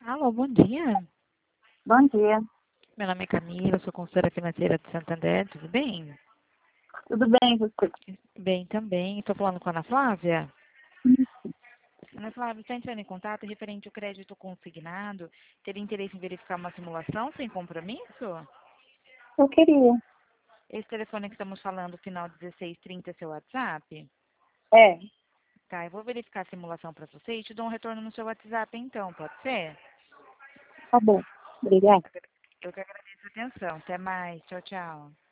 Alô, bom dia. Bom dia. Meu nome é Camila, sou consultora financeira de Santander, tudo bem? Tudo bem, você? Bem também. Estou falando com a Ana Flávia. Isso. Ana Flávia, está entrando em contato referente ao crédito consignado. Teria interesse em verificar uma simulação sem compromisso? Eu queria. Esse telefone que estamos falando, final 1630, é seu WhatsApp? É, Tá, eu vou verificar a simulação para você e te dou um retorno no seu WhatsApp então, pode ser? tá bom. Obrigada. Eu que agradeço a atenção. Até mais. Tchau, tchau.